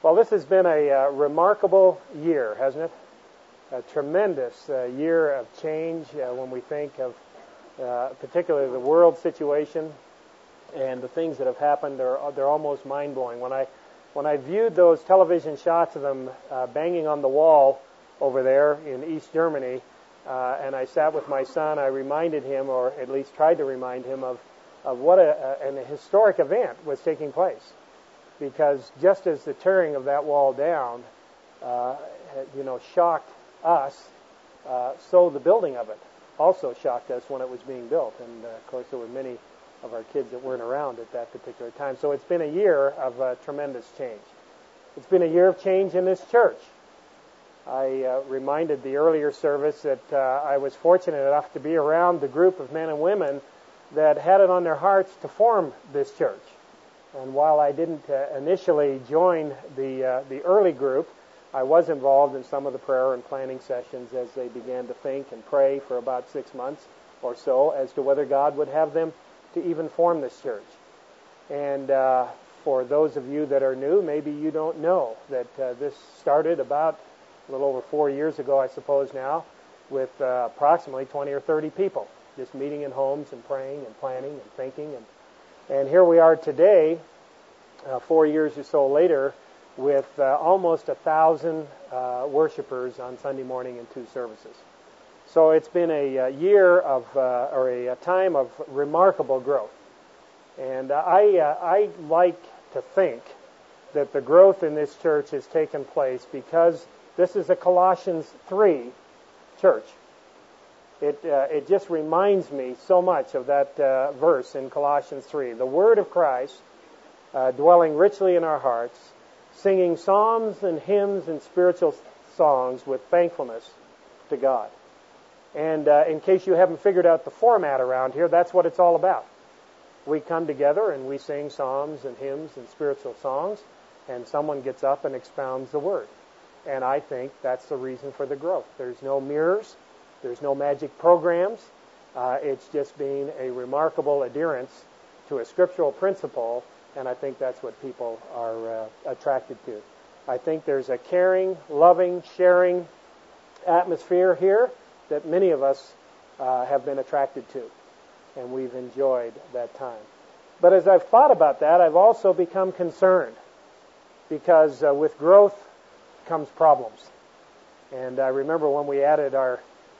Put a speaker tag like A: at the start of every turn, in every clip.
A: Well, this has been a remarkable year, hasn't it? A tremendous year of change when we think of particularly the world situation and the things that have happened. They're almost mind-blowing. When I viewed those television shots of them banging on the wall over there in East Germany, and I sat with my son, I reminded him, or at least tried to remind him, of what an historic event was taking place. Because just as the tearing of that wall down, shocked us, so the building of it also shocked us when it was being built. And of course, there were many of our kids that weren't around at that particular time. So it's been a year of tremendous change. It's been a year of change in this church. I reminded the earlier service that I was fortunate enough to be around the group of men and women that had it on their hearts to form this church. And while I didn't initially join the early group, I was involved in some of the prayer and planning sessions as they began to think and pray for about 6 months or so as to whether God would have them to even form this church. And for those of you that are new, maybe you don't know that this started about a little over 4 years ago, I suppose now, with approximately 20 or 30 people just meeting in homes and praying and planning and thinking. And here we are today, 4 years or so later, with almost 1,000 worshipers on Sunday morning in 2 services. So it's been a year of, or a time of remarkable growth. And I like to think that the growth in this church has taken place because this is a Colossians 3 church. It just reminds me so much of that verse in Colossians 3. The Word of Christ dwelling richly in our hearts, singing psalms and hymns and spiritual songs with thankfulness to God. And in case you haven't figured out the format around here, that's what it's all about. We come together and we sing psalms and hymns and spiritual songs, and someone gets up and expounds the Word. And I think that's the reason for the growth. There's no mirrors. There's no magic programs. It's just being a remarkable adherence to a scriptural principle, and I think that's what people are attracted to. I think there's a caring, loving, sharing atmosphere here that many of us have been attracted to, and we've enjoyed that time. But as I've thought about that, I've also become concerned because with growth comes problems. And I remember when we added our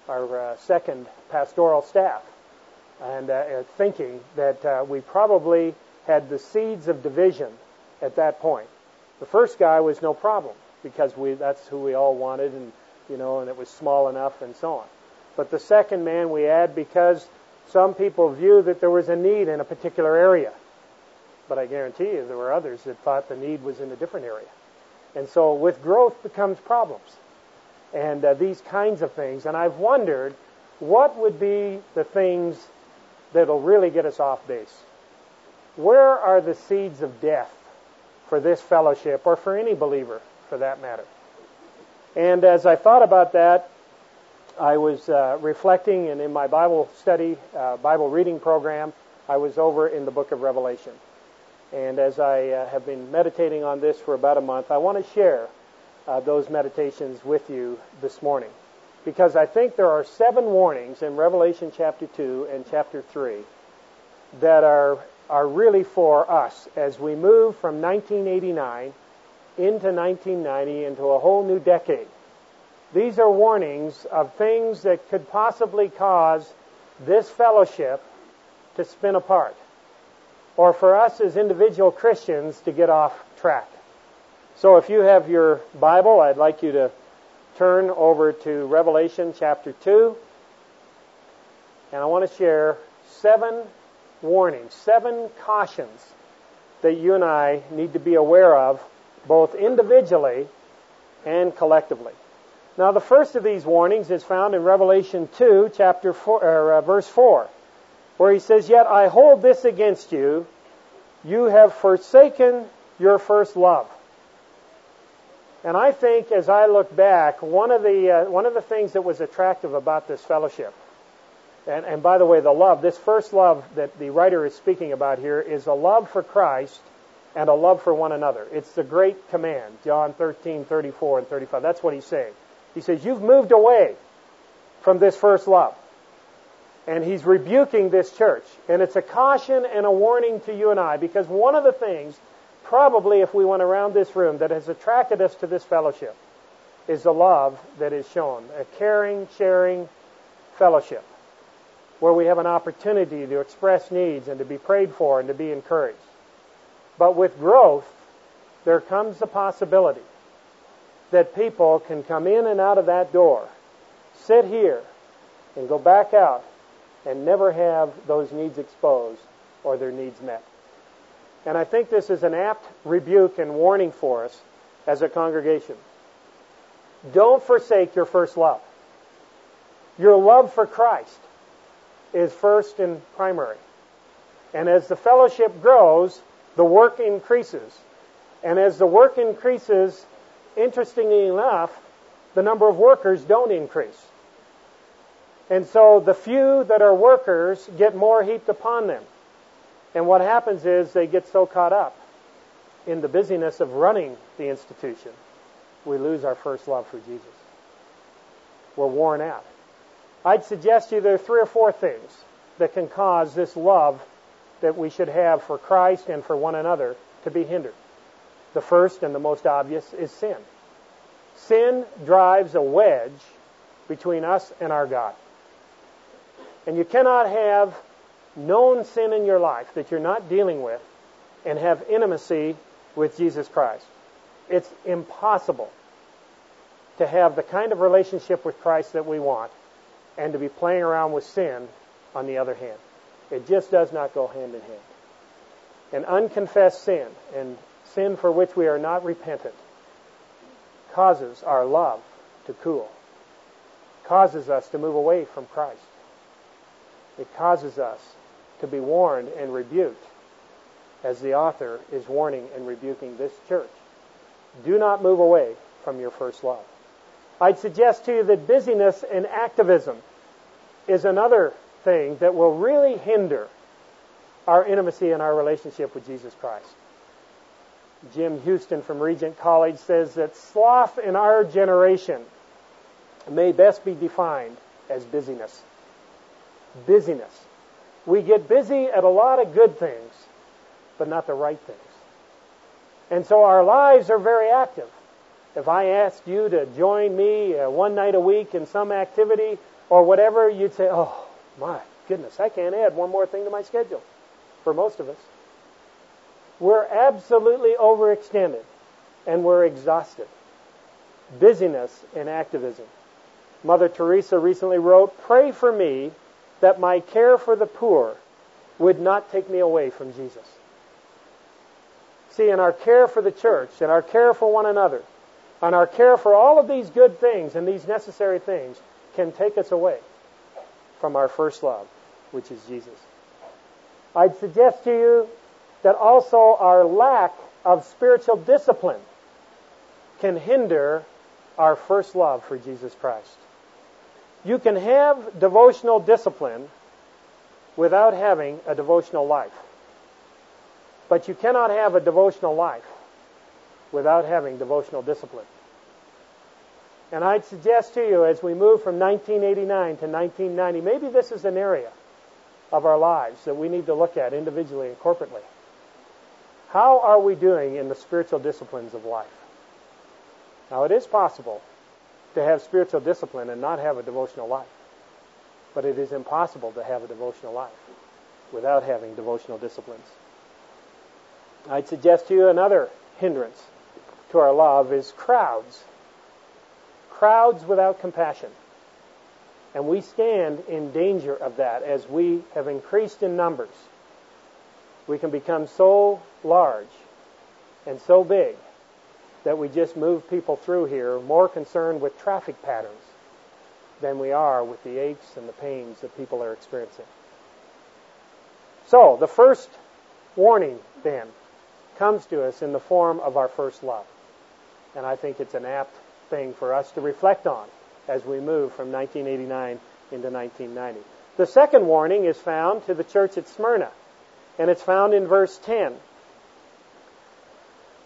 A: second pastoral staff, and thinking that we probably had the seeds of division at that point. The first guy was no problem because that's who we all wanted, and it was small enough and so on. But the second man we add because some people view that there was a need in a particular area. But I guarantee you there were others that thought the need was in a different area. And so with growth becomes problems. And these kinds of things. And I've wondered what would be the things that'll really get us off base. Where are the seeds of death for this fellowship, or for any believer for that matter? And as I thought about that, I was reflecting, and in my Bible study, Bible reading program, I was over in the book of Revelation. And as I have been meditating on this for about a month, I want to share those meditations with you this morning. Because I think there are 7 warnings in Revelation chapter 2 and chapter 3 that are really for us as we move from 1989 into 1990 into a whole new decade. These are warnings of things that could possibly cause this fellowship to spin apart, or for us as individual Christians to get off track. So if you have your Bible, I'd like you to turn over to Revelation chapter 2. And I want to share 7 warnings, 7 cautions that you and I need to be aware of, both individually and collectively. Now, the first of these warnings is found in Revelation 2, chapter 4, verse 4, where he says, "Yet I hold this against you, you have forsaken your first love." And I think, as I look back, one of the things that was attractive about this fellowship, and by the way, the love, this first love that the writer is speaking about here, is a love for Christ and a love for one another. It's the great command, John 13:34 and 35. That's what he's saying. He says, you've moved away from this first love. And he's rebuking this church. And it's a caution and a warning to you and I, because one of the things, probably if we went around this room, that has attracted us to this fellowship is the love that is shown. A caring, sharing fellowship where we have an opportunity to express needs and to be prayed for and to be encouraged. But with growth, there comes the possibility that people can come in and out of that door, sit here, and go back out and never have those needs exposed or their needs met. And I think this is an apt rebuke and warning for us as a congregation. Don't forsake your first love. Your love for Christ is first and primary. And as the fellowship grows, the work increases. And as the work increases, interestingly enough, the number of workers don't increase. And so the few that are workers get more heaped upon them. And what happens is they get so caught up in the busyness of running the institution, we lose our first love for Jesus. We're worn out. I'd suggest to you there are 3 or 4 things that can cause this love that we should have for Christ and for one another to be hindered. The first and the most obvious is sin. Sin drives a wedge between us and our God. And you cannot have known sin in your life that you're not dealing with and have intimacy with Jesus Christ. It's impossible to have the kind of relationship with Christ that we want and to be playing around with sin on the other hand. It just does not go hand in hand. And unconfessed sin, and sin for which we are not repentant, causes our love to cool, causes us to move away from Christ. It causes us to be warned and rebuked, as the author is warning and rebuking this church. Do not move away from your first love. I'd suggest to you that busyness and activism is another thing that will really hinder our intimacy and our relationship with Jesus Christ. Jim Houston from Regent College says that sloth in our generation may best be defined as busyness. Busyness. We get busy at a lot of good things, but not the right things. And so our lives are very active. If I asked you to join me one night a week in some activity or whatever, you'd say, oh, my goodness, I can't add one more thing to my schedule. For most of us. We're absolutely overextended and we're exhausted. Busyness and activism. Mother Teresa recently wrote, pray for me that my care for the poor would not take me away from Jesus. See, in our care for the church, and our care for one another, and our care for all of these good things and these necessary things can take us away from our first love, which is Jesus. I'd suggest to you that also our lack of spiritual discipline can hinder our first love for Jesus Christ. You can have devotional discipline without having a devotional life. But you cannot have a devotional life without having devotional discipline. And I'd suggest to you, as we move from 1989 to 1990, maybe this is an area of our lives that we need to look at individually and corporately. How are we doing in the spiritual disciplines of life? Now, it is possible to have spiritual discipline and not have a devotional life. But it is impossible to have a devotional life without having devotional disciplines. I'd suggest to you another hindrance to our love is crowds. Crowds without compassion. And we stand in danger of that as we have increased in numbers. We can become so large and so big that we just move people through here more concerned with traffic patterns than we are with the aches and the pains that people are experiencing. So, the first warning, then, comes to us in the form of our first love. And I think it's an apt thing for us to reflect on as we move from 1989 into 1990. The second warning is found to the church at Smyrna, and it's found in verse 10.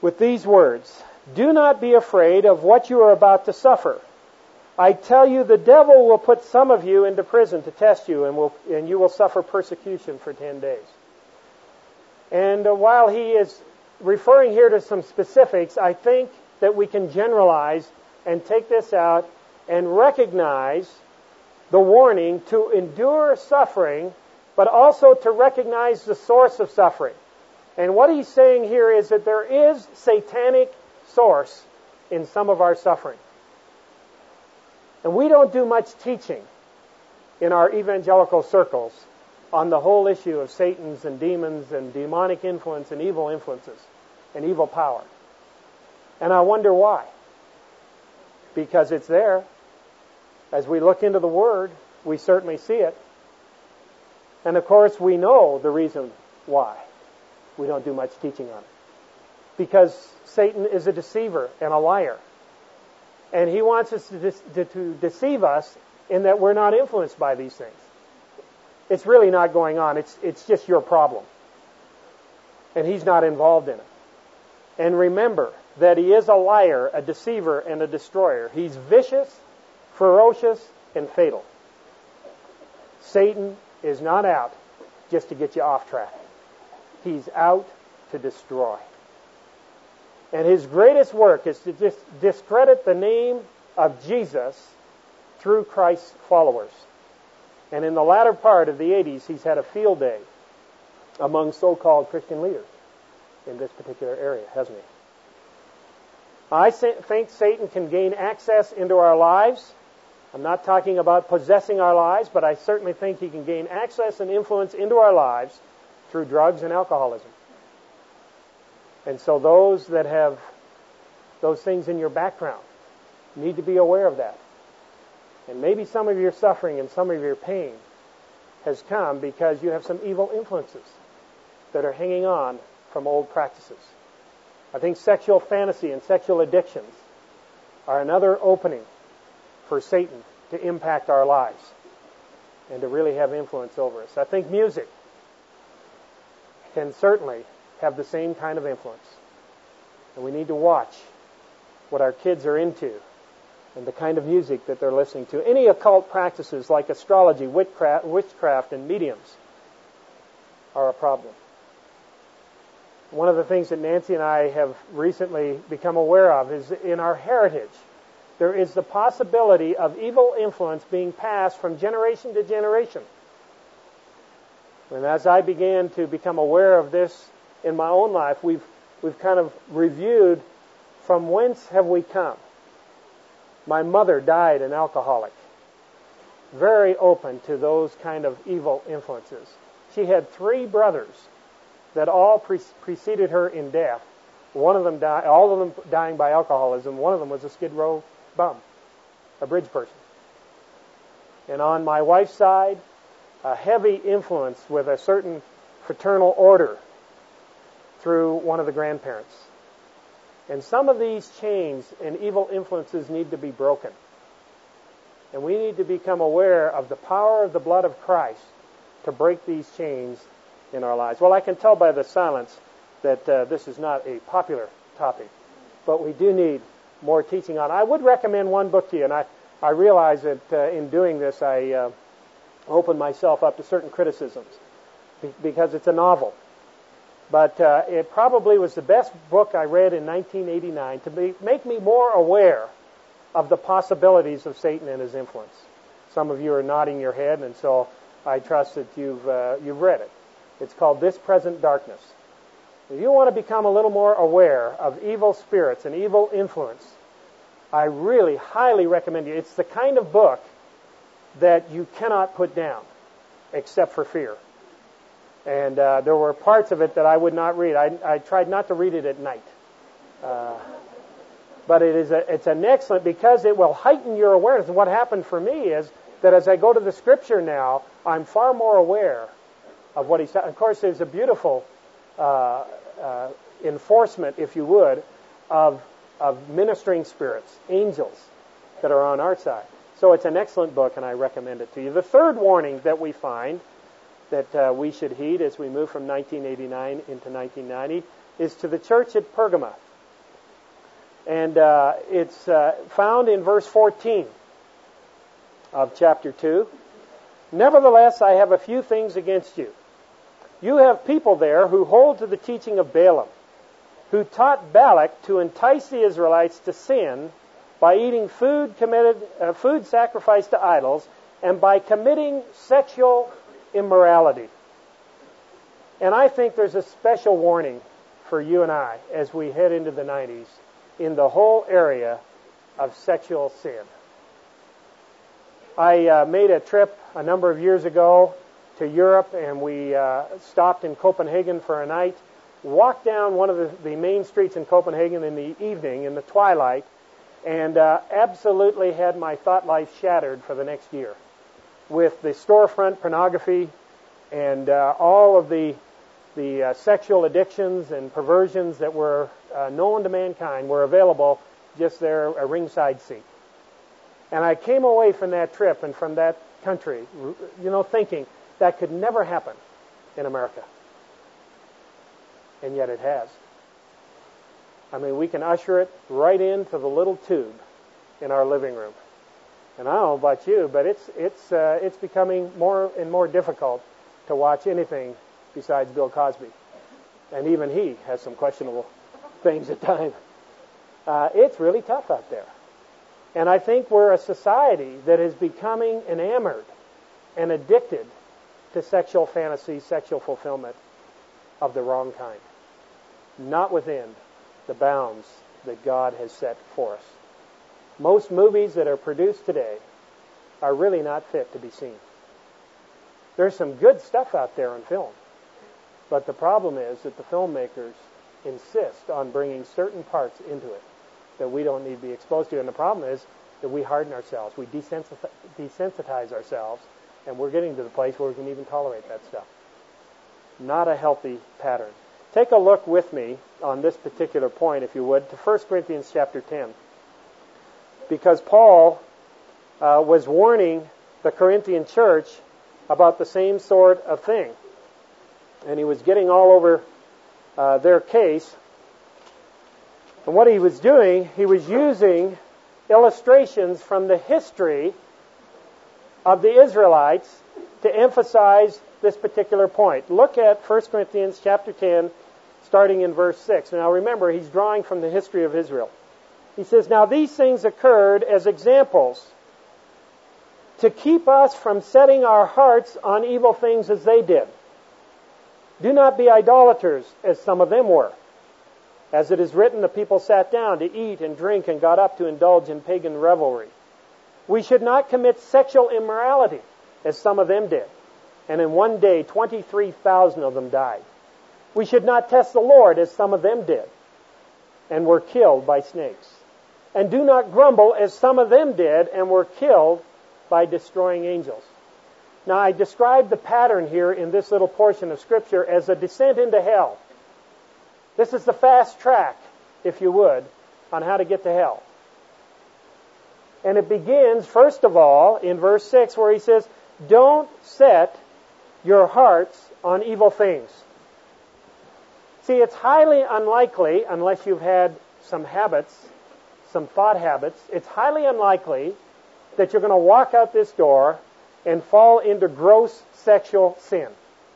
A: with these words, "Do not be afraid of what you are about to suffer. I tell you, the devil will put some of you into prison to test you, and you will suffer persecution for 10 days. And while he is referring here to some specifics, I think that we can generalize and take this out and recognize the warning to endure suffering, but also to recognize the source of suffering. And what he's saying here is that there is satanic source in some of our suffering. And we don't do much teaching in our evangelical circles on the whole issue of Satan's and demons and demonic influence and evil influences and evil power. And I wonder why. Because it's there. As we look into the Word, we certainly see it. And of course, we know the reason why we don't do much teaching on it. Because Satan is a deceiver and a liar. And he wants us to deceive us in that we're not influenced by these things. It's really not going on. It's just your problem. And he's not involved in it. And remember that he is a liar, a deceiver, and a destroyer. He's vicious, ferocious, and fatal. Satan is not out just to get you off track. He's out to destroy. And his greatest work is to just discredit the name of Jesus through Christ's followers. And in the latter part of the 80s, he's had a field day among so-called Christian leaders in this particular area, hasn't he? I think Satan can gain access into our lives. I'm not talking about possessing our lives, but I certainly think he can gain access and influence into our lives through drugs and alcoholism. And so those that have those things in your background need to be aware of that. And maybe some of your suffering and some of your pain has come because you have some evil influences that are hanging on from old practices. I think sexual fantasy and sexual addictions are another opening for Satan to impact our lives and to really have influence over us. I think music can certainly have the same kind of influence. And we need to watch what our kids are into and the kind of music that they're listening to. Any occult practices like astrology, witchcraft, and mediums are a problem. One of the things that Nancy and I have recently become aware of is in our heritage, there is the possibility of evil influence being passed from generation to generation. And as I began to become aware of this in my own life, we've kind of reviewed from whence have we come. My mother died an alcoholic, very open to those kind of evil influences. She had 3 brothers that all preceded her in death. One of them died, all of them dying by alcoholism. One of them was a Skid Row bum, a bridge person. And on my wife's side, a heavy influence with a certain fraternal order through one of the grandparents. And some of these chains and evil influences need to be broken. And we need to become aware of the power of the blood of Christ to break these chains in our lives. Well, I can tell by the silence that this is not a popular topic, but we do need more teaching on it. I would recommend one book to you, and I realize that in doing this I open myself up to certain criticisms because it's a novel. But it probably was the best book I read in 1989 to make me more aware of the possibilities of Satan and his influence. Some of you are nodding your head, and so I trust that you've read it. It's called This Present Darkness. If you want to become a little more aware of evil spirits and evil influence, I really highly recommend you. It's the kind of book that you cannot put down except for fear. And there were parts of it that I would not read. I tried not to read it at night. But it's an excellent, because it will heighten your awareness. And what happened for me is that as I go to the Scripture now, I'm far more aware of what he's saying. Of course, there's a beautiful enforcement, if you would, of ministering spirits, angels, that are on our side. So it's an excellent book, and I recommend it to you. The third warning that we find that we should heed as we move from 1989 into 1990 is to the church at Pergama. And it's found in verse 14 of chapter 2. Nevertheless, I have a few things against you. You have people there who hold to the teaching of Balaam, who taught Balak to entice the Israelites to sin by eating food sacrificed to idols and by committing sexual immorality. And I think there's a special warning for you and I as we head into the 90s in the whole area of sexual sin. I made a trip a number of years ago to Europe, and we stopped in Copenhagen for a night, walked down one of the main streets in Copenhagen in the evening, in the twilight, and absolutely had my thought life shattered for the next year with the storefront pornography and all of the sexual addictions and perversions that were known to mankind were available just there, a ringside seat. And I came away from that trip and from that country, thinking that could never happen in America. And yet it has. I mean, we can usher it right into the little tube in our living room. And I don't know about you, but it's becoming more and more difficult to watch anything besides Bill Cosby. And even he has some questionable things at times. It's really tough out there. And I think we're a society that is becoming enamored and addicted to sexual fantasy, sexual fulfillment of the wrong kind. Not within the bounds that God has set for us. Most movies that are produced today are really not fit to be seen. There's some good stuff out there on film. But the problem is that the filmmakers insist on bringing certain parts into it that we don't need to be exposed to. And the problem is that we harden ourselves. We desensitize ourselves. And we're getting to the place where we can even tolerate that stuff. Not a healthy pattern. Take a look with me on this particular point, if you would, to 1 Corinthians chapter 10. Because Paul was warning the Corinthian church about the same sort of thing. And he was getting all over their case. And what he was doing, he was using illustrations from the history of the Israelites to emphasize this particular point. Look at 1 Corinthians chapter 10, starting in verse 6. Now remember, he's drawing from the history of Israel. He says, "Now these things occurred as examples to keep us from setting our hearts on evil things as they did. Do not be idolaters, as some of them were. As it is written, the people sat down to eat and drink and got up to indulge in pagan revelry. We should not commit sexual immorality, as some of them did. And in one day, 23,000 of them died. We should not test the Lord, as some of them did, and were killed by snakes. And do not grumble, as some of them did, and were killed by destroying angels." Now, I described the pattern here in this little portion of Scripture as a descent into hell. This is the fast track, if you would, on how to get to hell. And it begins, first of all, in verse 6, where he says, "Don't set your hearts on evil things." See, it's highly unlikely, unless you've had some habits, some thought habits, it's highly unlikely that you're going to walk out this door and fall into gross sexual sin.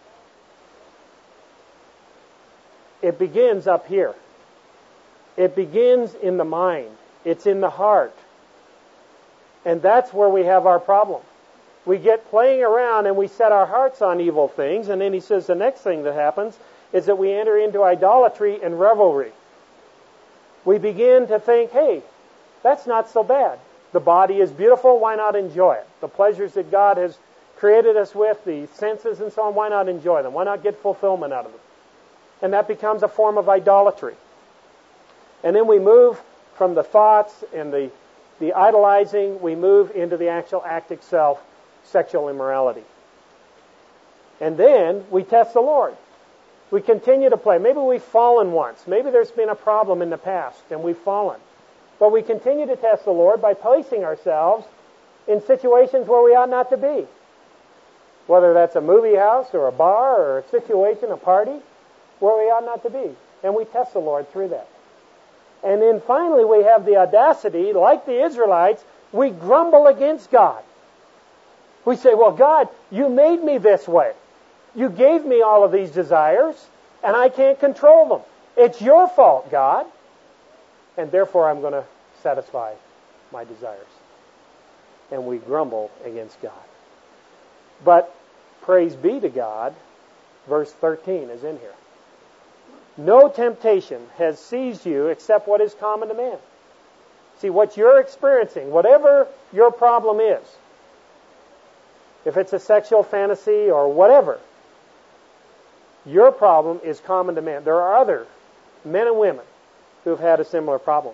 A: It begins up here. It begins in the mind. It's in the heart. And that's where we have our problem. We get playing around and we set our hearts on evil things, and then he says the next thing that happens is that we enter into idolatry and revelry. We begin to think, hey, that's not so bad. The body is beautiful, why not enjoy it? The pleasures that God has created us with, the senses and so on, why not enjoy them? Why not get fulfillment out of them? And that becomes a form of idolatry. And then we move from the thoughts and the idolizing, we move into the actual act itself, sexual immorality. And then we test the Lord. We continue to play. Maybe we've fallen once. Maybe there's been a problem in the past and we've fallen. But we continue to test the Lord by placing ourselves in situations where we ought not to be. Whether that's a movie house or a bar or a situation, a party, where we ought not to be. And we test the Lord through that. And then finally we have the audacity, like the Israelites, we grumble against God. We say, well, God, you made me this way. You gave me all of these desires, and I can't control them. It's your fault, God. And therefore I'm going to satisfy my desires. And we grumble against God. But praise be to God, verse 13 is in here. No temptation has seized you except what is common to man. See, what you're experiencing, whatever your problem is, if it's a sexual fantasy or whatever, your problem is common to man. There are other men and women who have had a similar problem.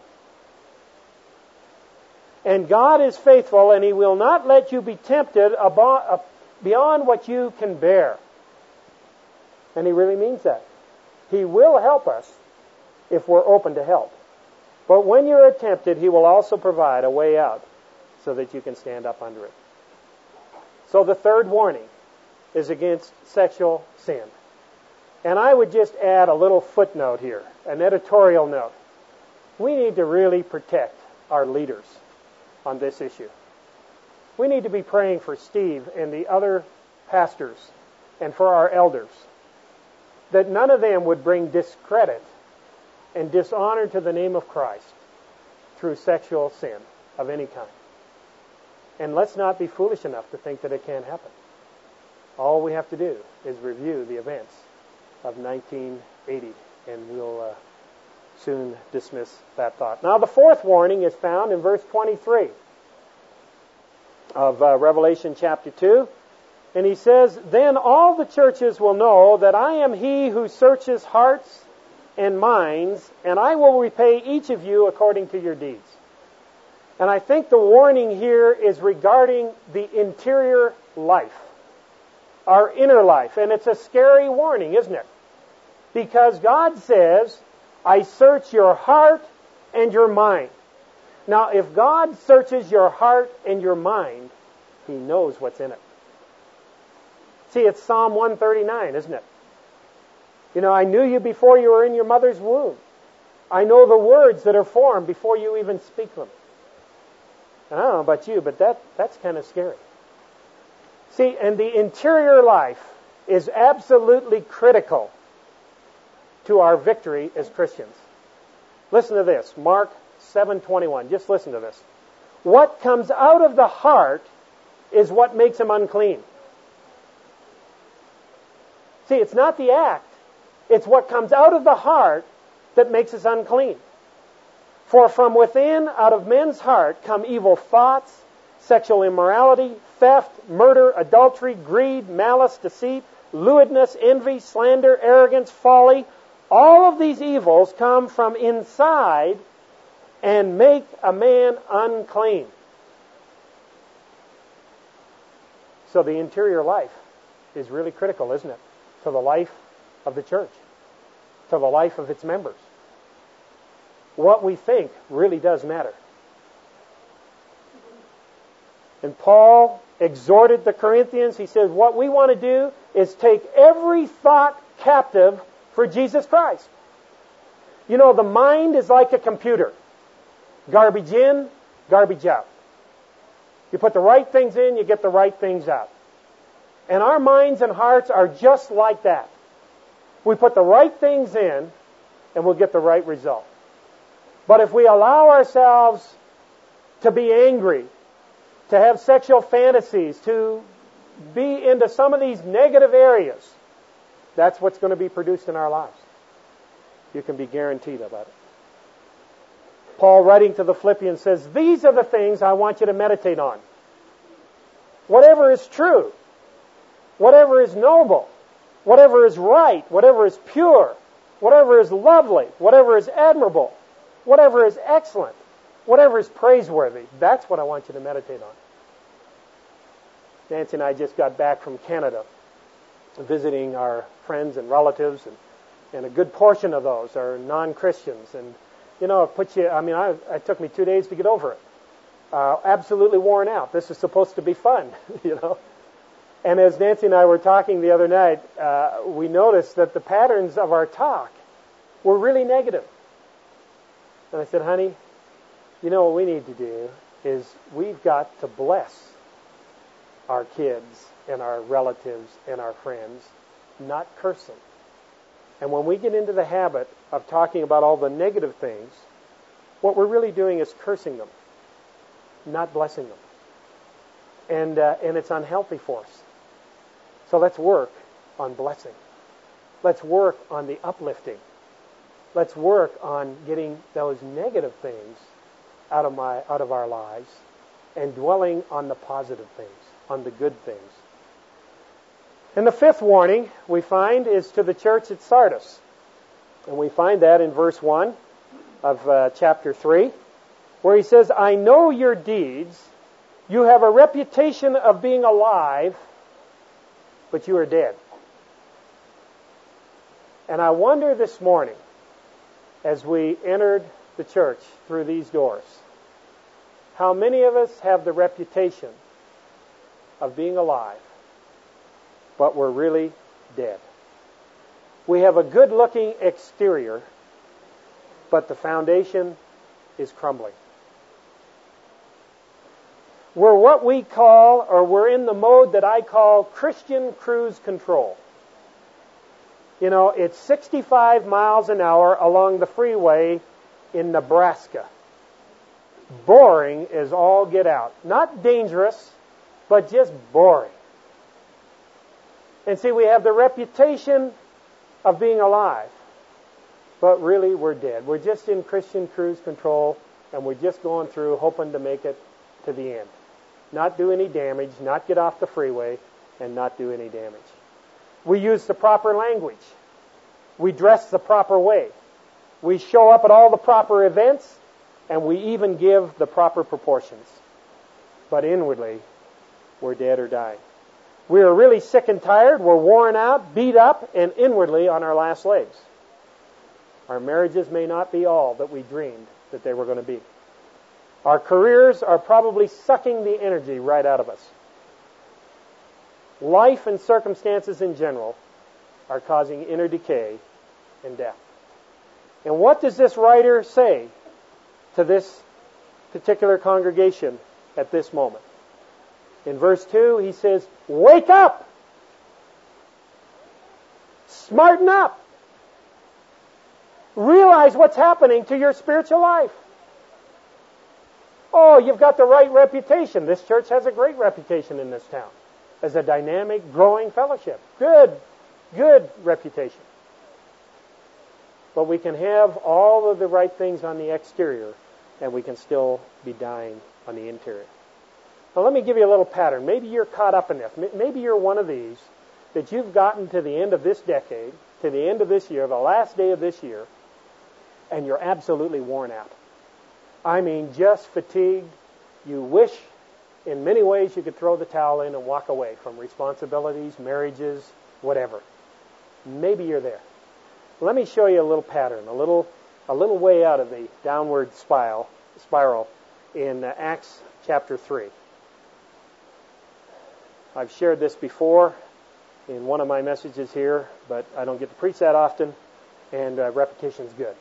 A: And God is faithful, and He will not let you be tempted beyond what you can bear. And He really means that. He will help us if we're open to help. But when you're tempted, He will also provide a way out so that you can stand up under it. So the third warning is against sexual sin. And I would just add a little footnote here, an editorial note. We need to really protect our leaders on this issue. We need to be praying for Steve and the other pastors and for our elders, that none of them would bring discredit and dishonor to the name of Christ through sexual sin of any kind. And let's not be foolish enough to think that it can't happen. All we have to do is review the events of 1980, and we'll soon dismiss that thought. Now, the fourth warning is found in verse 23 of Revelation chapter 2. And he says, "Then all the churches will know that I am He who searches hearts and minds, and I will repay each of you according to your deeds." And I think the warning here is regarding the interior life, our inner life. And it's a scary warning, isn't it? Because God says, I search your heart and your mind. Now, if God searches your heart and your mind, He knows what's in it. See, it's Psalm 139, isn't it? You know, I knew you before you were in your mother's womb. I know the words that are formed before you even speak them. And I don't know about you, but that's kind of scary. See, and the interior life is absolutely critical to our victory as Christians. Listen to this, Mark 7:21. Just listen to this. What comes out of the heart is what makes him unclean. See, it's not the act. It's what comes out of the heart that makes us unclean. For from within, out of men's heart, come evil thoughts, sexual immorality, theft, murder, adultery, greed, malice, deceit, lewdness, envy, slander, arrogance, folly. All of these evils come from inside and make a man unclean. So the interior life is really critical, isn't it? To the life of the church, to the life of its members. What we think really does matter. And Paul exhorted the Corinthians. He says, what we want to do is take every thought captive for Jesus Christ. You know, the mind is like a computer. Garbage in, garbage out. You put the right things in, you get the right things out. And our minds and hearts are just like that. We put the right things in, and we'll get the right result. But if we allow ourselves to be angry, to have sexual fantasies, to be into some of these negative areas, that's what's going to be produced in our lives. You can be guaranteed about it. Paul, writing to the Philippians, says, these are the things I want you to meditate on. Whatever is true, whatever is noble, whatever is right, whatever is pure, whatever is lovely, whatever is admirable, whatever is excellent, whatever is praiseworthy, that's what I want you to meditate on. Nancy and I just got back from Canada, visiting our friends and relatives, and a good portion of those are non-Christians. And, you know, it took me 2 days to get over it. Absolutely worn out. This is supposed to be fun, you know. And as Nancy and I were talking the other night, we noticed that the patterns of our talk were really negative. And I said, honey, you know what we need to do is we've got to bless our kids and our relatives and our friends, not curse them. And when we get into the habit of talking about all the negative things, what we're really doing is cursing them, not blessing them. And it's unhealthy for us. So let's work on blessing. Let's work on the uplifting. Let's work on getting those negative things out of our lives and dwelling on the positive things, on the good things. And the fifth warning we find is to the church at Sardis. And we find that in verse 1 of chapter 3, where he says, I know your deeds. You have a reputation of being alive, but you are dead. And I wonder this morning, as we entered the church through these doors, how many of us have the reputation of being alive, but we're really dead. We have a good-looking exterior, but the foundation is crumbling. We're what we call, or we're in the mode that I call Christian cruise control. You know, it's 65 miles an hour along the freeway in Nebraska. Boring as all get out. Not dangerous, but just boring. And see, we have the reputation of being alive, but really we're dead. We're just in Christian cruise control, and we're just going through hoping to make it to the end. Not do any damage, not get off the freeway, and not do any damage. We use the proper language. We dress the proper way. We show up at all the proper events, and we even give the proper proportions. But inwardly, we're dead or dying. We are really sick and tired. We're worn out, beat up, and inwardly on our last legs. Our marriages may not be all that we dreamed that they were going to be. Our careers are probably sucking the energy right out of us. Life and circumstances in general are causing inner decay and death. And what does this writer say to this particular congregation at this moment? In verse 2, he says, wake up! Smarten up! Realize what's happening to your spiritual life. Oh, you've got the right reputation. This church has a great reputation in this town as a dynamic, growing fellowship. Good reputation. But we can have all of the right things on the exterior, and we can still be dying on the interior. Now, let me give you a little pattern. Maybe you're caught up in this. Maybe you're one of these that you've gotten to the end of this decade, to the end of this year, the last day of this year, and you're absolutely worn out. I mean, just fatigued. You wish, in many ways, you could throw the towel in and walk away from responsibilities, marriages, whatever. Maybe you're there. Let me show you a little pattern, a little way out of the downward spiral in Acts chapter 3. I've shared this before in one of my messages here, but I don't get to preach that often, and repetition's good.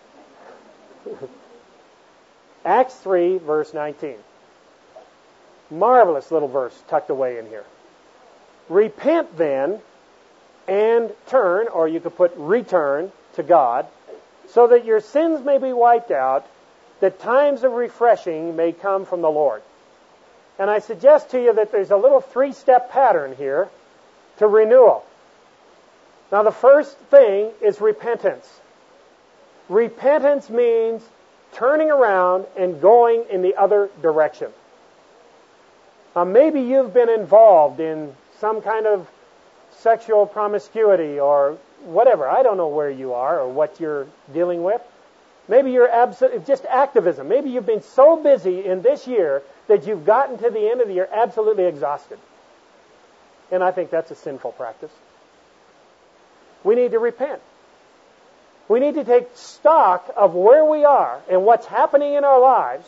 A: Acts 3, verse 19. Marvelous little verse tucked away in here. Repent then and turn, or you could put return to God, so that your sins may be wiped out, that times of refreshing may come from the Lord. And I suggest to you that there's a little 3-step pattern here to renewal. Now, the first thing is repentance. Repentance means turning around and going in the other direction. Now, maybe you've been involved in some kind of sexual promiscuity or whatever. I don't know where you are or what you're dealing with. Maybe you're just activism. Maybe you've been so busy in this year that you've gotten to the end of the year absolutely exhausted. And I think that's a sinful practice. We need to repent. We need to take stock of where we are and what's happening in our lives.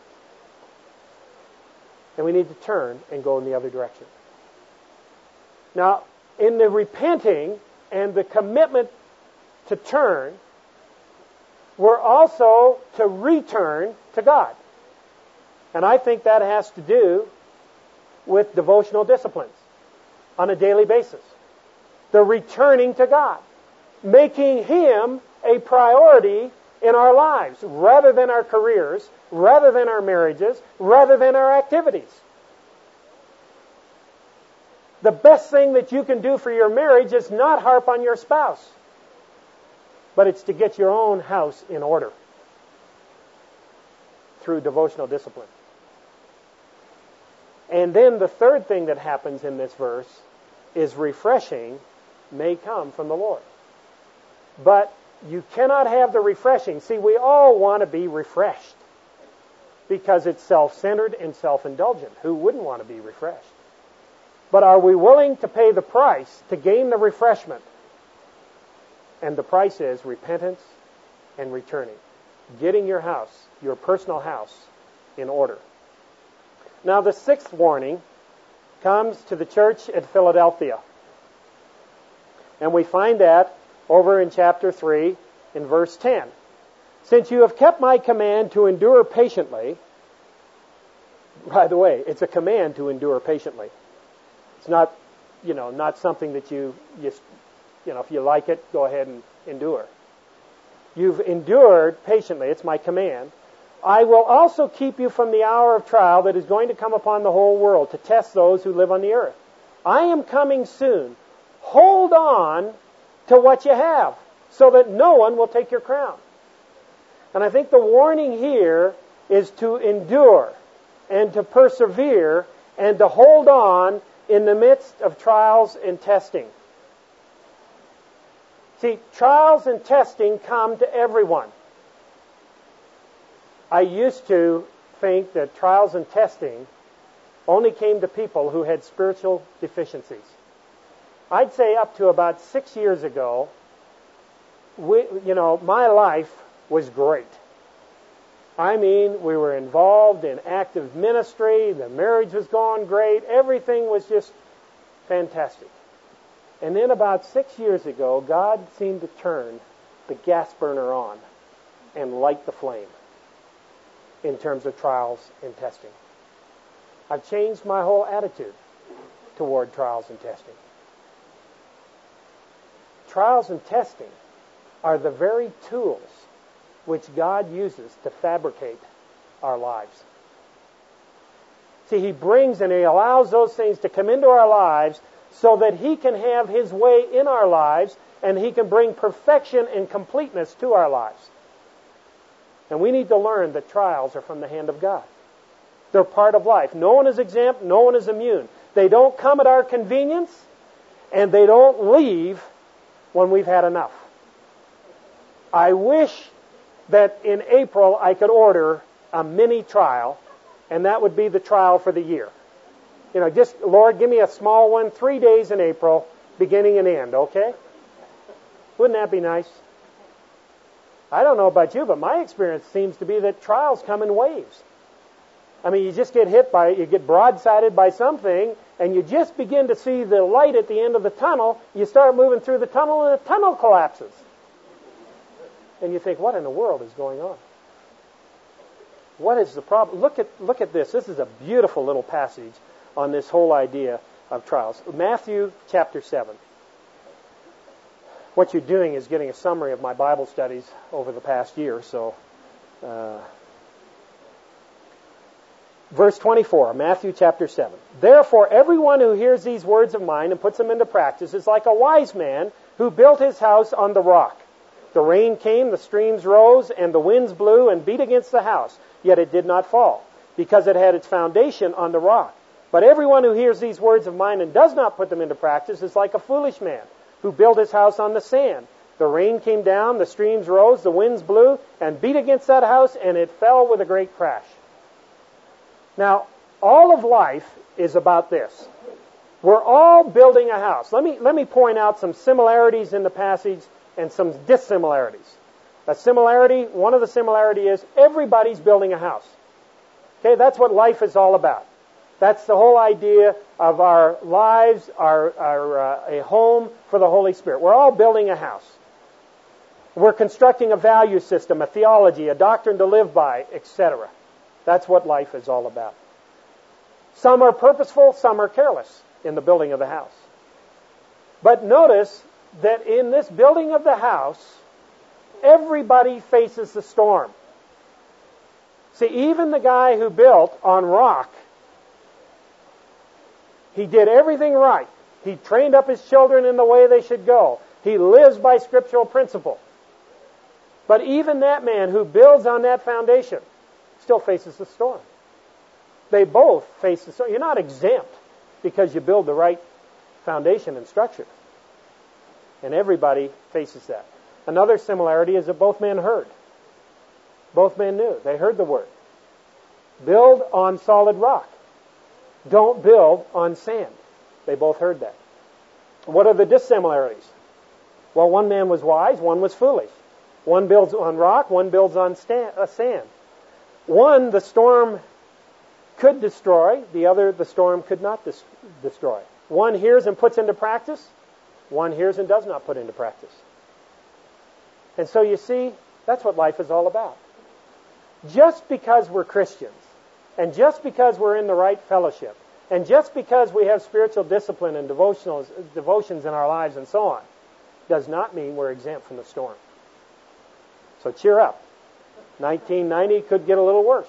A: And we need to turn and go in the other direction. Now, in the repenting and the commitment to turn, we're also to return to God. And I think that has to do with devotional disciplines on a daily basis. The returning to God. Making Him a priority in our lives rather than our careers, rather than our marriages, rather than our activities. The best thing that you can do for your marriage is not harp on your spouse, but it's to get your own house in order through devotional discipline. And then the third thing that happens in this verse is refreshing may come from the Lord. But you cannot have the refreshing. See, we all want to be refreshed because it's self-centered and self-indulgent. Who wouldn't want to be refreshed? But are we willing to pay the price to gain the refreshment? And the price is repentance and returning. Getting your house, your personal house, in order. Now the sixth warning comes to the church at Philadelphia. And we find that over in chapter 3 in verse 10. Since you have kept my command to endure patiently, by the way, it's a command to endure patiently. It's not, not something that you just, if you like it, go ahead and endure. You've endured patiently. It's my command. I will also keep you from the hour of trial that is going to come upon the whole world to test those who live on the earth. I am coming soon. Hold on to what you have so that no one will take your crown. And I think the warning here is to endure and to persevere and to hold on in the midst of trials and testing. See, trials and testing come to everyone. I used to think that trials and testing only came to people who had spiritual deficiencies. I'd say up to about 6 years ago, my life was great. I mean, we were involved in active ministry, the marriage was going great, everything was just fantastic. And then about 6 years ago, God seemed to turn the gas burner on and light the flame in terms of trials and testing. I've changed my whole attitude toward trials and testing. Trials and testing are the very tools which God uses to fabricate our lives. See, He brings and He allows those things to come into our lives so that He can have His way in our lives and He can bring perfection and completeness to our lives. And we need to learn that trials are from the hand of God. They're part of life. No one is exempt, no one is immune. They don't come at our convenience, and they don't leave when we've had enough. I wish that in April I could order a mini trial, and that would be the trial for the year. Just, Lord, give me a small one, 3 days in April, beginning and end, okay? Wouldn't that be nice? I don't know about you, but my experience seems to be that trials come in waves. I mean, you just get you get broadsided by something, and you just begin to see the light at the end of the tunnel. You start moving through the tunnel, and the tunnel collapses. And you think, what in the world is going on? What is the problem? Look at this. This is a beautiful little passage on this whole idea of trials. Matthew chapter 7. What you're doing is getting a summary of my Bible studies over the past year. So, verse 24, Matthew chapter 7. Therefore, everyone who hears these words of mine and puts them into practice is like a wise man who built his house on the rock. The rain came, the streams rose, and the winds blew and beat against the house, yet it did not fall, because it had its foundation on the rock. But everyone who hears these words of mine and does not put them into practice is like a foolish man who built his house on the sand. The rain came down, the streams rose, the winds blew, and beat against that house, and it fell with a great crash. Now, all of life is about this. We're all building a house. Let me point out some similarities in the passage and some dissimilarities. A similarity, one of the similarities is everybody's building a house. Okay, that's what life is all about. That's the whole idea of our lives, a home for the Holy Spirit. We're all building a house. We're constructing a value system, a theology, a doctrine to live by, etc. That's what life is all about. Some are purposeful, some are careless in the building of the house. But notice that in this building of the house, everybody faces the storm. See, even the guy who built on rock, he did everything right. He trained up his children in the way they should go. He lives by scriptural principle. But even that man who builds on that foundation still faces the storm. They both face the storm. You're not exempt because you build the right foundation and structure. And everybody faces that. Another similarity is that both men heard. Both men knew. They heard the word. Build on solid rock. Don't build on sand. They both heard that. What are the dissimilarities? Well, one man was wise, one was foolish. One builds on rock, one builds on sand. One, the storm could destroy. The other, the storm could not destroy. One hears and puts into practice. One hears and does not put into practice. And so you see, that's what life is all about. Just because we're Christians, and just because we're in the right fellowship, and just because we have spiritual discipline and devotions in our lives and so on, does not mean we're exempt from the storm. So cheer up. 1990 could get a little worse.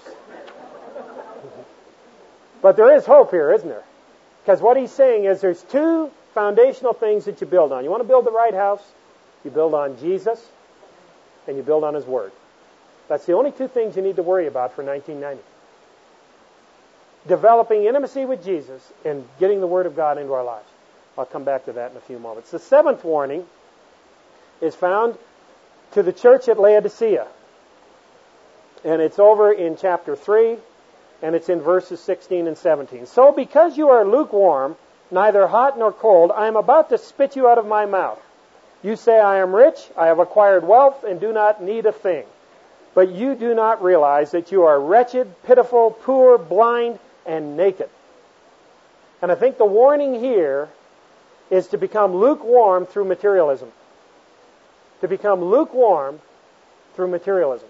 A: But there is hope here, isn't there? Because what he's saying is there's two foundational things that you build on. You want to build the right house, you build on Jesus, and you build on His Word. That's the only two things you need to worry about for 1990. Developing intimacy with Jesus and getting the Word of God into our lives. I'll come back to that in a few moments. The seventh warning is found to the church at Laodicea. And it's over in chapter 3, and it's in verses 16 and 17. So because you are lukewarm, neither hot nor cold, I am about to spit you out of my mouth. You say, I am rich, I have acquired wealth, and do not need a thing. But you do not realize that you are wretched, pitiful, poor, blind, and naked. And I think the warning here is to become lukewarm through materialism. To become lukewarm through materialism.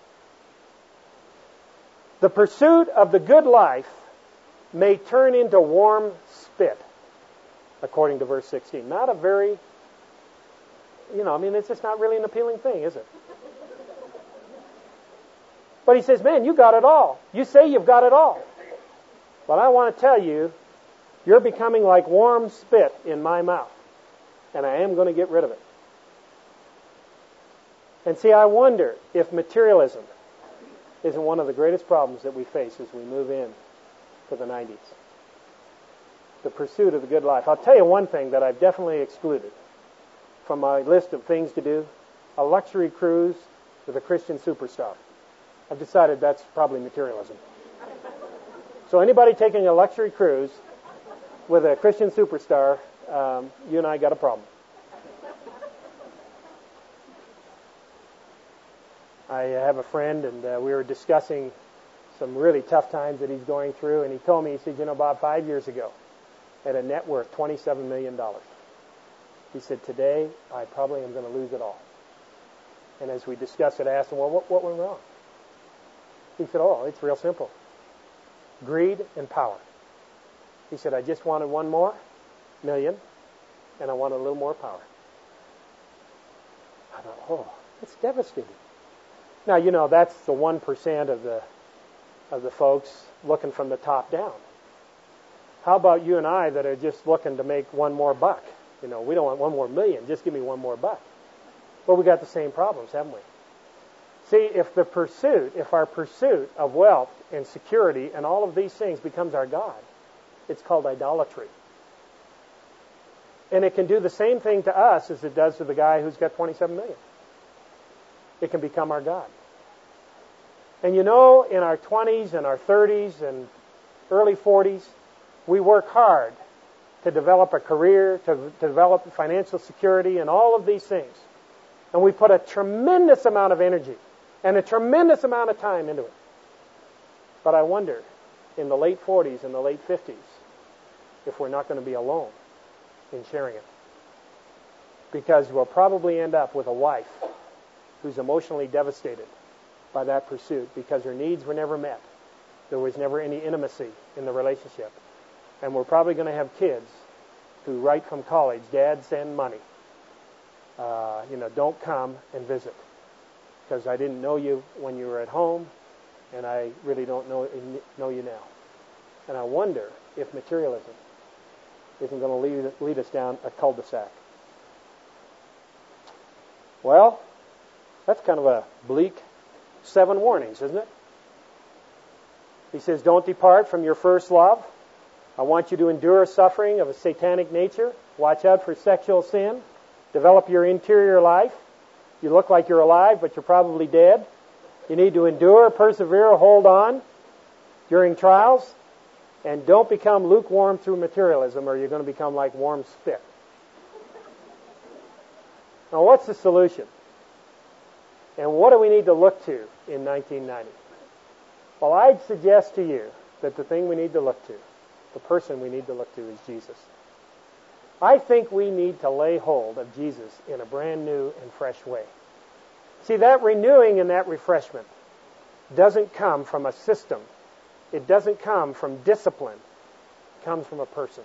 A: The pursuit of the good life may turn into warm spit, according to verse 16. Not a very, it's just not really an appealing thing, is it? But he says, man, you got it all. You say you've got it all. But I want to tell you, you're becoming like warm spit in my mouth. And I am going to get rid of it. And see, I wonder if materialism isn't one of the greatest problems that we face as we move in to the 90s. The pursuit of the good life. I'll tell you one thing that I've definitely excluded from my list of things to do. A luxury cruise with a Christian superstar. I've decided that's probably materialism. So anybody taking a luxury cruise with a Christian superstar, you and I got a problem. I have a friend, and we were discussing some really tough times that he's going through, and he told me, he said, about 5 years ago, at a net worth $27 million, he said, today I probably am going to lose it all. And as we discussed it, I asked him, well, what went wrong? He said, it's real simple. Greed and power. He said, I just wanted one more million, and I wanted a little more power. I thought, it's devastating. Now, that's the 1% of the folks looking from the top down. How about you and I that are just looking to make one more buck? We don't want one more million, just give me one more buck. Well, we got the same problems, haven't we? See, if our pursuit of wealth and security and all of these things becomes our God, it's called idolatry. And it can do the same thing to us as it does to the guy who's got 27 million. It can become our God. And in our 20s and our 30s and early 40s, we work hard to develop a career, to develop financial security and all of these things. And we put a tremendous amount of energy and a tremendous amount of time into it. But I wonder, in the late 40s and the late 50s, if we're not going to be alone in sharing it. Because we'll probably end up with a wife who's emotionally devastated by that pursuit because her needs were never met. There was never any intimacy in the relationship. And we're probably going to have kids who write from college, Dad, send money. Don't come and visit because I didn't know you when you were at home, and I really don't know you now. And I wonder if materialism isn't going to lead us down a cul-de-sac. Well, that's kind of a bleak 7 warnings, isn't it? He says, don't depart from your first love. I want you to endure suffering of a satanic nature. Watch out for sexual sin. Develop your interior life. You look like you're alive, but you're probably dead. You need to endure, persevere, hold on during trials. And don't become lukewarm through materialism, or you're going to become like warm spit. Now, what's the solution? And what do we need to look to in 1990? Well, I'd suggest to you that the thing we need to look to, the person we need to look to, is Jesus. I think we need to lay hold of Jesus in a brand new and fresh way. See, that renewing and that refreshment doesn't come from a system. It doesn't come from discipline. It comes from a person.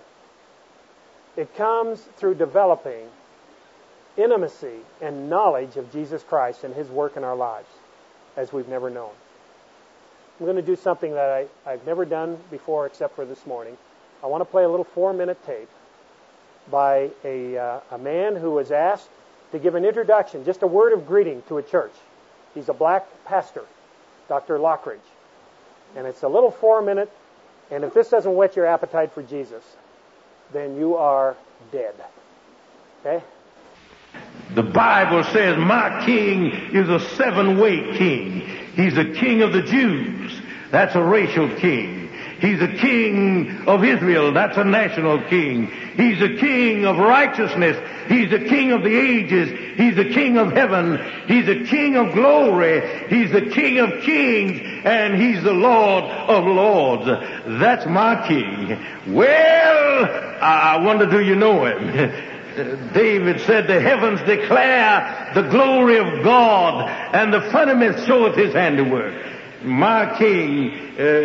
A: It comes through developing intimacy and knowledge of Jesus Christ and His work in our lives as we've never known. I'm going to do something that I've never done before except for this morning. I want to play a little 4-minute tape by a man who was asked to give an introduction, just a word of greeting to a church. He's a black pastor, Dr. Lockridge. And it's a little 4-minute, and if this doesn't whet your appetite for Jesus, then you are dead. Okay?
B: The Bible says my king is a 7-way king. He's a king of the Jews. That's a racial king. He's a king of Israel. That's a national king. He's a king of righteousness. He's a king of the ages. He's a king of heaven. He's a king of glory. He's the king of kings. And he's the Lord of lords. That's my king. Well, I wonder, do you know him? David said, the heavens declare the glory of God, and the firmament showeth His handiwork. My king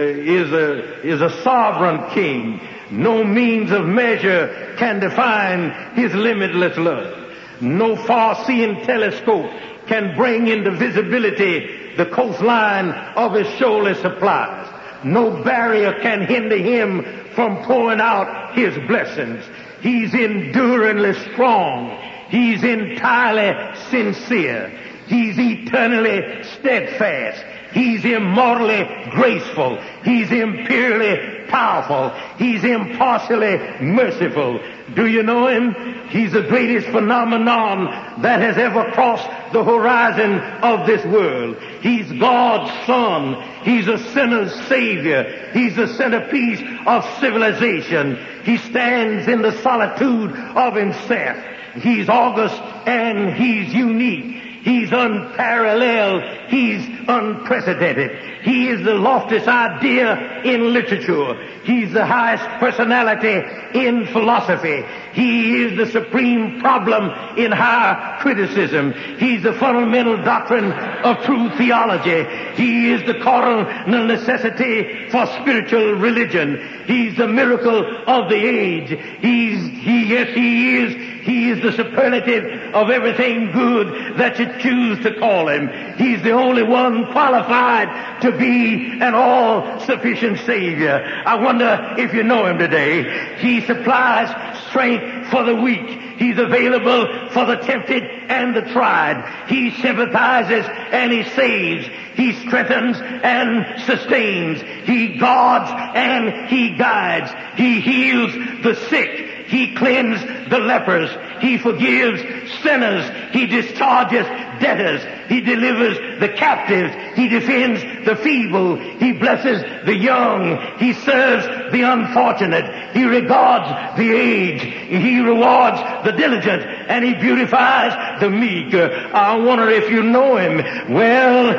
B: is a sovereign king. No means of measure can define His limitless love. No far-seeing telescope can bring into visibility the coastline of His shoaless supplies. No barrier can hinder Him from pouring out His blessings. He's enduringly strong. He's entirely sincere. He's eternally steadfast. He's immortally graceful. He's imperially powerful. He's impartially merciful. Do you know Him? He's the greatest phenomenon that has ever crossed the horizon of this world. He's God's Son. He's a sinner's Savior. He's the centerpiece of civilization. He stands in the solitude of Himself. He's august and He's unique. He's unparalleled. He's unprecedented. He is the loftiest idea in literature. He's the highest personality in philosophy. He is the supreme problem in higher criticism. He's the fundamental doctrine of true theology. He is the cardinal necessity for spiritual religion. He's the miracle of the age. He is the superlative of everything good that you choose to call Him. He's the only one qualified to be an all-sufficient Savior. I wonder if you know Him today. He supplies strength for the weak. He's available for the tempted and the tried. He sympathizes and He saves. He strengthens and sustains. He guards and He guides. He heals the sick. He cleanses the lepers. He forgives sinners. He discharges debtors. He delivers the captives. He defends the feeble. He blesses the young. He serves the unfortunate. He regards the aged. He rewards the diligent. And He beautifies the meek. I wonder if you know Him. Well,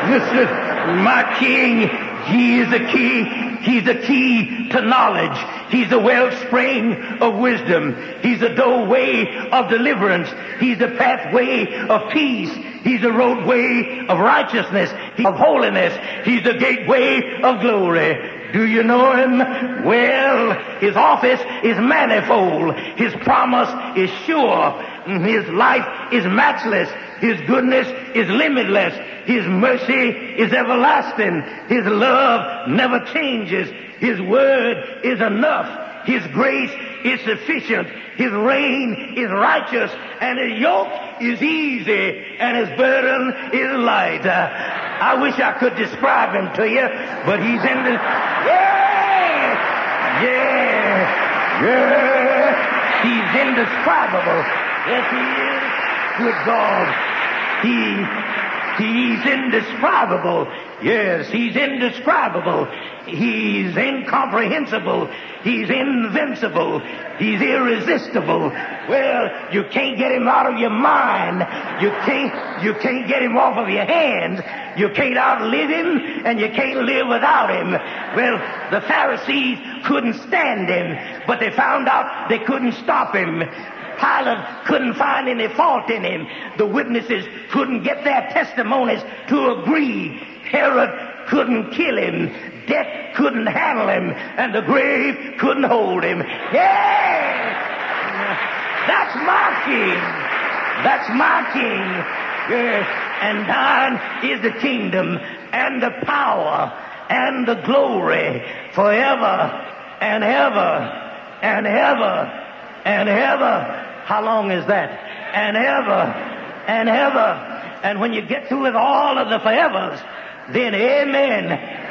B: listen, my King, He is the key. He's the key to knowledge. He's the wellspring of wisdom. He's the doorway of deliverance. He's the pathway of peace. He's the roadway of righteousness, of holiness. He's the gateway of glory. Do you know him? Well, his office is manifold. His promise is sure. His life is matchless. His goodness is limitless. His mercy is everlasting. His love never changes. His word is enough. His grace is sufficient. His reign is righteous. And his yoke is easy. And his burden is light. I wish I could describe him to you, but he's in the... He's indescribable. Yes, he is. Good God. He's indescribable. Yes, he's indescribable. He's incomprehensible. He's invincible. He's irresistible. Well, you can't get him out of your mind. You can't get him off of your hands. You can't outlive him, and you can't live without him. Well, the Pharisees couldn't stand him, but they found out they couldn't stop him. Pilate couldn't find any fault in him. The witnesses couldn't get their testimonies to agree. Herod couldn't kill him. Death couldn't handle him. And the grave couldn't hold him. Yeah! That's my king. That's my king. Yes. And thine is the kingdom and the power and the glory forever and ever and ever and ever. How long is that? And ever and ever. And when you get through with all of the forevers, then amen.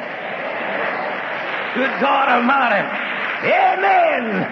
B: Good God Almighty. Amen.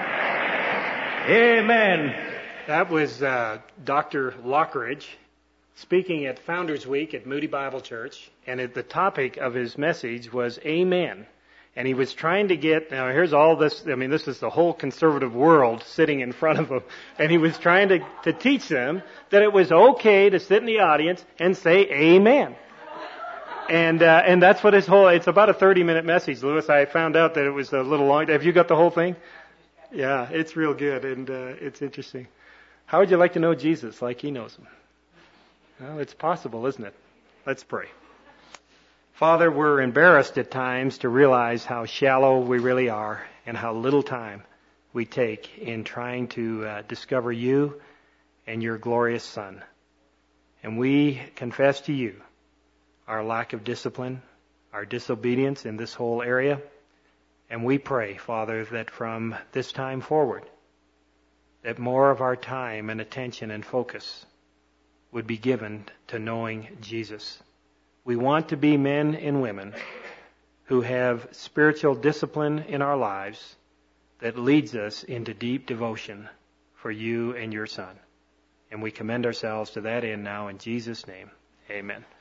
B: Amen.
A: That was Dr. Lockridge speaking at Founders Week at Moody Bible Church. And the topic of his message was Amen. And he was trying to get, now here's all this, I mean, this is the whole conservative world sitting in front of him. And he was trying to teach them that it was okay to sit in the audience and say Amen. And that's what it's about a 30-minute message, Louis. I found out that it was a little long. Have you got the whole thing? Yeah, it's real good and it's interesting. How would you like to know Jesus like he knows him? Well, it's possible, isn't it? Let's pray. Father, we're embarrassed at times to realize how shallow we really are and how little time we take in trying to discover you and your glorious Son. And we confess to you our lack of discipline, our disobedience in this whole area. And we pray, Father, that from this time forward, that more of our time and attention and focus would be given to knowing Jesus. We want to be men and women who have spiritual discipline in our lives that leads us into deep devotion for you and your Son. And we commend ourselves to that end now in Jesus' name. Amen.